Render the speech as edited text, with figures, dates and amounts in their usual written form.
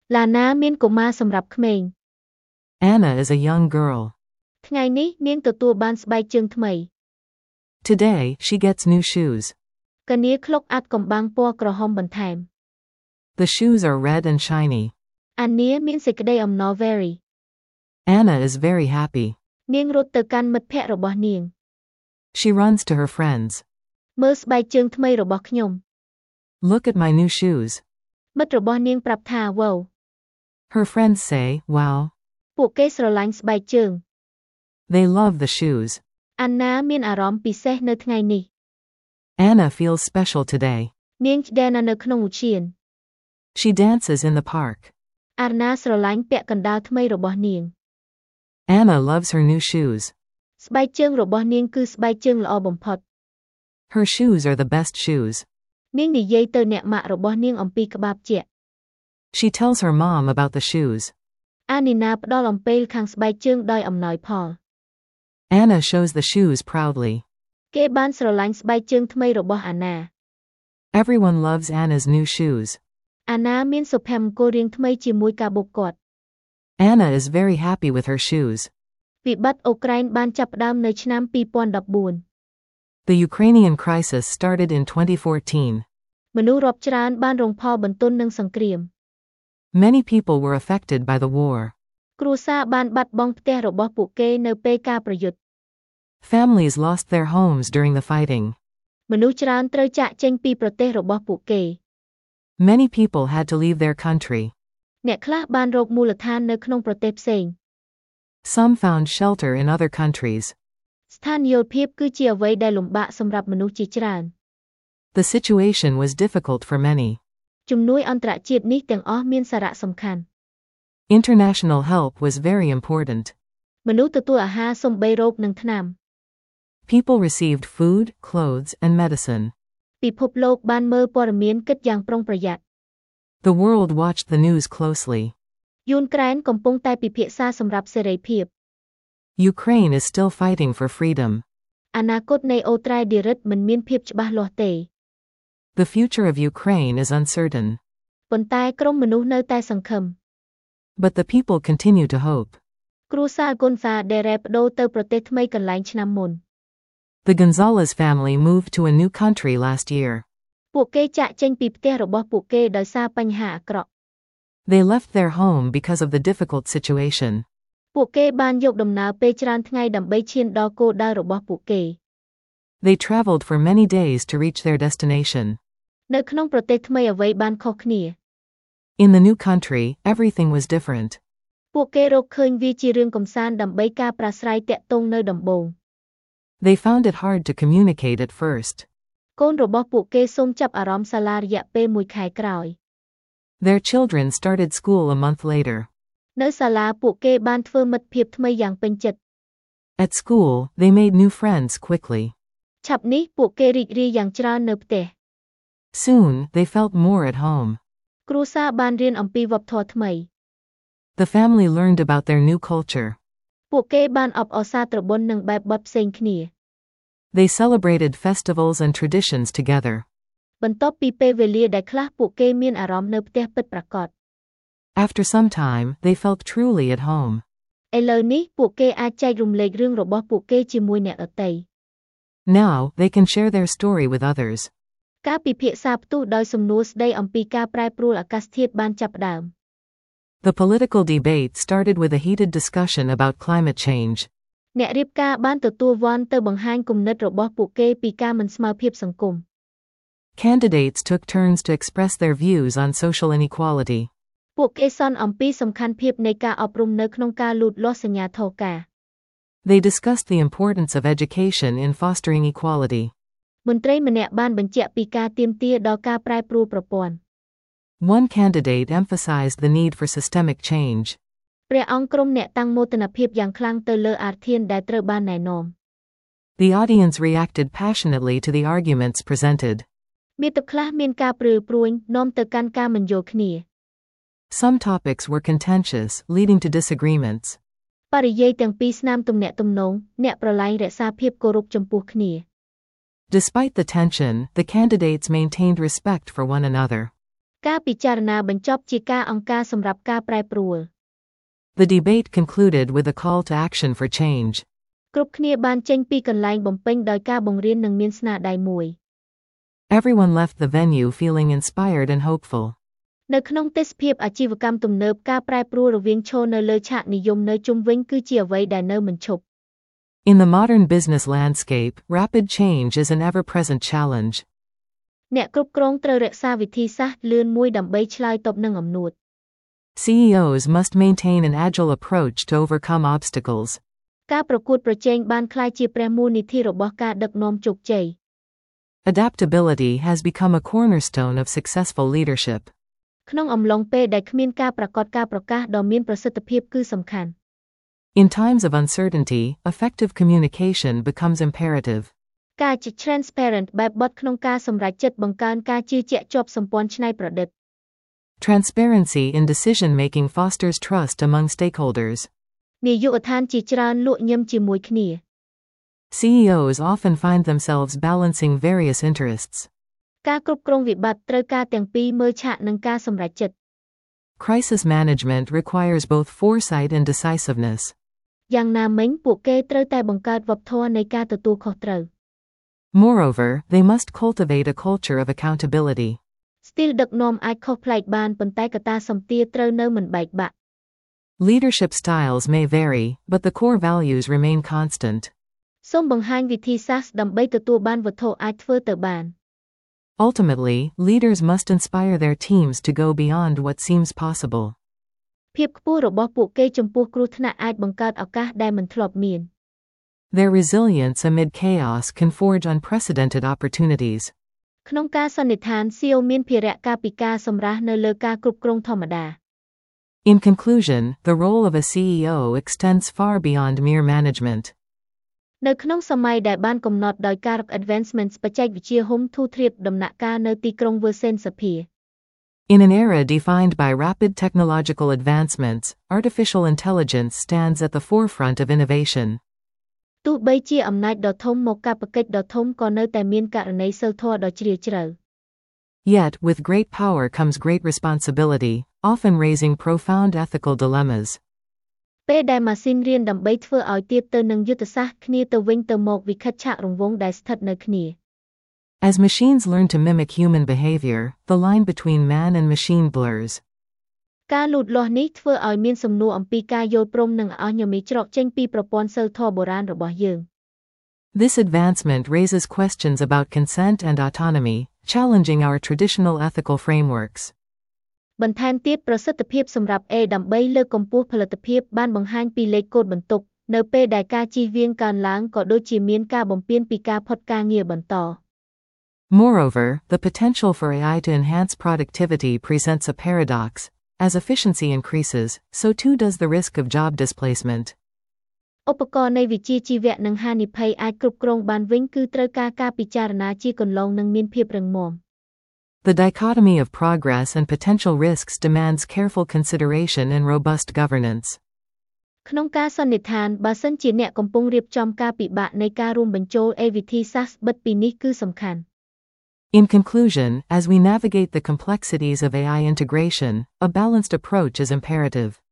ឡាណាមានកុមារសម្រាប់ក្មេង Anna is a young girl. ថ្ងៃនេះនាងទទួលបានស្បែកជើងថ្មី Today, she gets new shoes. កញ្ញាឃ្លុកអាត់កំបាំងពណ៌ក្រហមបន្ថែម The shoes are red and shiny. អានាមានសេចក្តីអំណរ very Anna is very happy. នាងរត់ទៅកាន់មិត្តភ័ក្តិរបស់នាង She runs to her friends. មើលស្បែកជើងថ្មីរបស់ខ្ញុំ Look at my new shoes. មិត្តរបស់នាងប្រាប់ថា wow Her friends say, wow. ពួកគេស្រឡាញ់ស្បែកជើង They love the shoes. អាណាមានអារម្មណ៍ពិសេសនៅថ្ងៃនេះ Anna feels special today. នាងច្ដែននៅក្នុងឧទ្យាន She dances in the park. អាណាស្រឡាញ់ពាក់កណ្ដាលថ្មីរបស់នាង Anna loves her new shoes. ស្បែកជើងរបស់នាងគឺស្បែកជើងល្អបំផុត Her shoes are the best shoes. នាងនិយាយទៅអ្នកម៉ាក់របស់នាងអំពីក្បាលជាក់ She tells her mom about the shoes. អានីណាផ្ដល់អំពេលខាងស្បែកជើងដោយអំណោយផល Anna shows the shoes proudly. គេបានស្រឡាញ់ស្បែកជើងថ្មីរបស់អាណា Everyone loves Anna's new shoes. អាណាមានសុភមង្គលរាងថ្មីជាមួយការបុកគាត់ Anna is very happy with her shoes. វិបត្តិអ៊ុក្រែនបានចាប់ផ្ដើមនៅឆ្នាំ 2014 The Ukrainian crisis started in 2014. មនុស្សរាប់ច្រើនបានរងផលបន្ទន់នឹងសង្គ្រាម Many people were affected by the war. គ្រួសារបានបាត់បង់ផ្ទះរបស់ពួកគេនៅពេលការប្រយុទ្ធ Families lost their homes during the fighting. មនុស្សច្រើនត្រូវចាកចេញពីប្រទេសរបស់ពួកគេ Many people had to leave their country. អ្នកខ្លះបានរកមូលដ្ឋាននៅក្នុងប្រទេសផ្សេង Some found shelter in other countries. ស្ថានយោភាពគឺជាអ្វីដែលលំបាកសម្រាប់មនុស្សជាច្រើន The situation was difficult for many. ជំនួយអន្តរជាតិនេះទាំងអស់មានសារៈសំខាន់ International help was very important. មនុស្សទទួលអាហារសំបីរោគនិងថ្នាំ People received food, clothes, and medicine. ពិភពលោកបានមើលព័ត៌មានគិតយ៉ាងប្រុងប្រយ័ត្ន The world watched the news closely. យួនក្រែនកំពុងតែពិភាក្សាសម្រាប់សេរីភាព Ukraine is still fighting for freedom. អនាគតនៃអូត្រែឌីរិតមិនមានភាពច្បាស់លាស់ទេ The future of Ukraine is uncertain. ប៉ុន្តែក្រុមមនុស្សនៅតែសង្ឃឹម But the people continue to hope. គ្រួសារគុនសាដែលរ៉េបដូរទៅប្រទេសថ្មីកន្លែងឆ្នាំមុន The Gonzalez family moved to a new country last year. ពួកគេចាកចេញពីផ្ទះរបស់ពួកគេដោយសារបញ្ហាអាក្រក់ They left their home because of the difficult situation. ពួកគេបានយកដំណើរពេលច្រើនថ្ងៃដើម្បីឈានដល់គោលដៅរបស់ពួកគេ They traveled for many days to reach their destination. នៅក្នុងប្រទេសថ្មីអ្វីបានខុសគ្នា In the new country, everything was different. ពួកគេរកឃើញវាជារឿងកំសាន្តដើម្បីការប្រាស្រ័យទាក់ទងនៅដំបូង They found it hard to communicate at first. កូនរបស់ពួកគេសូមចាប់អារម្មណ៍សាលារយៈពេល1ខែក្រោយ Their children started school a month later. នៅសាលាពួកគេបានធ្វើមិត្តភាពថ្មីយ៉ាងពេញចិត្ត At school, they made new friends quickly. ឆាប់នេះពួកគេរីករាយយ៉ាងច្រើននៅផ្ទះ Soon, they felt more at home. គ្រួសារបានរៀនអំពីវប្បធម៌ថ្មី The family learned about their new culture. ពួកគេបានអបអរសាទរបុណ្យនិងបែបបទផ្សេងគ្នា They celebrated festivals and traditions together. បន្ទាប់ពីពេលវេលាដែលខ្លះពួកគេមានអារម្មណ៍នៅផ្ទះពិតប្រាកដ After some time, they felt truly at home. ឥឡូវនេះពួកគេអាចចែករំលែករឿងរបស់ពួកគេជាមួយអ្នកដទៃ Now, they can share their story with others. ការពិភាក្សាផ្ទុះដោយសំណួរស្ដីអំពីការប្រែប្រួលអាកាសធាតុបានចាប់ផ្ដើម The political debate started with a heated discussion about climate change. អ្នករៀបការបានទទួលវ័នទៅបង្ហាញគំនិតរបស់ពួកគេពីការមិនស្មើភាពសង្គម Candidates took turns to express their views on social inequality. ពួកគេសន្និអំពីសំខាន់ភាពនៃការអប់រំនៅក្នុងការលូតលាស់សញ្ញាថោការ They discussed the importance of education in fostering equality. មន្ត្រីម្នាក់បានបញ្ជាក់ពីការទាមទារដល់ការប្រែប្រួលប្រព័ន្ធ One candidate emphasized the need for systemic change. ព្រះអង្គក្រុមអ្នកតាំងមោទនភាពយ៉ាងខ្លាំងទៅលើអាធានដែលត្រូវបានណែនាំ The audience reacted passionately to the arguments presented. មាតុខ្លះមានការព្រឺព្រួញនាំទៅកាន់ការមិនយល់គ្នា Some topics were contentious, leading to disagreements. បរិយាយទាំងពីរស្នាមទំនាក់ទំនងអ្នកប្រឡែងរក្សាភាពគោរពចំពោះគ្នា Despite the tension, the candidates maintained respect for one another. ការពិចារណាបញ្ចប់ជាការអង្គការសម្រាប់ការប្រែប្រួល The debate concluded with a call to action for change. គ្រប់គ្នាបានចេញពីកន្លែងបំពេញដោយការបង្រៀននិងមានស្នាដៃមួយ Everyone left the venue feeling inspired and hopeful. នៅក្នុងទេសភាពអាជីវកម្មទំនើបការប្រែប្រួលរវាងឈរនៅលើឆាកនិយមនៅជុំវិញគឺជាអ្វីដែលនៅមិនឈប់ In the modern business landscape, rapid change is an ever-present challenge. អ្នកគ្រប់គ្រងត្រូវរក្សាវិធីសាស្ត្រលឿនមួយដើម្បីឆ្លើយតបនឹងអំណួត CEOs must maintain an agile approach to overcome obstacles. ការប្រកួតប្រជែងបានក្លាយជាព្រះមូលនិធិរបស់ការដឹកនាំជោគជ័យ Adaptability has become a cornerstone of successful leadership. ក្នុងអំឡុងពេលដែលគ្មានការប្រកាសដ៏មានប្រសិទ្ធភាពគឺសំខាន់ In times of uncertainty, effective communication becomes imperative. ការជា transparent បែបបទក្នុងការសម្រេចចិត្តបង្កើនការជឿជាក់ជាប់សម្ព័ន្ធច្នៃប្រឌិត Transparency in decision-making fosters trust among stakeholders. នាយកដ្ឋានជាច្រើនលក់ញឹមជាមួយគ្នា CEOs often find themselves balancing various interests. ការគ្រប់គ្រងវិបត្តិត្រូវការទាំងពីរមើលឆាកនិងការសម្រេចចិត្ត Crisis management requires both foresight and decisiveness. យ៉ាងណាមិញពួកគេត្រូវតែបង្កើតវប្បធម៌នៃការទទួលខុសត្រូវ Moreover, they must cultivate a culture of accountability. ស្ទីលដឹកនាំអាចខុសប្លែកបានប៉ុន្តែកត្តាសម្ពាធត្រូវនៅមិនបែកបាក់ Leadership styles may vary, but the core values remain constant. សូមបង្ហាញវិធីសាស្ត្រដើម្បីទទួលបានវត្ថុអាចធ្វើទៅបាន Ultimately, leaders must inspire their teams to go beyond what seems possible. ភាពខ្ពស់របស់ពួកគេចំពោះគ្រោះថ្នាក់អាចបង្កើតឱកាសដែលមិនធ្លាប់មាន Their resilience amid chaos can forge unprecedented opportunities. ក្នុងការសន្និដ្ឋាន CEO មានភារៈការពិការសម្រាប់នៅលើការគ្រប់គ្រងធម្មតា In conclusion, the role of a CEO extends far beyond mere management. នៅក្នុងសម័យដែលបានកំណត់ដោយការ advancements បច្ចេកវិទ្យាហុំធូរធារដំណាក់កាលនៅទីក្រុង Versailles សភា In an era defined by rapid technological advancements, artificial intelligence stands at the forefront of innovation. ទោះបីជាអំណាចដ៏ធំមកកាបកិច្ចដ៏ធំក៏នៅតែមានករណីសីលធម៌ដ៏ជ្រាលជ្រៅ Yet, with great power comes great responsibility, often raising profound ethical dilemmas. ពេលដែលម៉ាស៊ីនរៀនដើម្បីធ្វើឲ្យទៀបទៅនឹងយុទ្ធសាស្ត្រគ្នាទៅវិញទៅមកវិខិតឆាករង្វង់ដែលស្ថិតនៅគ្នា As machines learn to mimic human behavior, the line between man and machine blurs. ការលូតលាស់នេះធ្វើឲ្យមានសំណួរអំពីការយល់ព្រមនិងអស់ញមីច្រកចេញពីប្រព័ន្ធសីលធម៌បុរាណរបស់យើង This advancement raises questions about consent and autonomy, challenging our traditional ethical frameworks. បន្ថែមទៀតប្រសិទ្ធភាពសម្រាប់ A ដើម្បីលើកកម្ពស់ផលិតភាពបានបង្ហាញពីលេខកូដបន្ទុកនៅពេលដែលការជិះវៀងកើនឡើងក៏ដូចជាមានការបំពានពីការផុតការងារបន្ត Moreover, the potential for AI to enhance productivity presents a paradox. As efficiency increases, so too does the risk of job displacement. ឧបករណ៍នៃវិជ្ជាជីវៈនិងហានិភ័យអាចគ្រប់គ្រងបានវិញគឺត្រូវការការពិចារណាជាគន្លងនិងមានភាពរឹងមាំ The dichotomy of progress and potential risks demands careful consideration and robust governance. ក្នុងការសន្និដ្ឋានបើសិនជាអ្នកកំពុងរៀបចំការពិបាកនៃការរួមបញ្ចូលវិធីសាស្ត្របិទពីនេះគឺសំខាន់ In conclusion, as we navigate the complexities of AI integration, a balanced approach is imperative.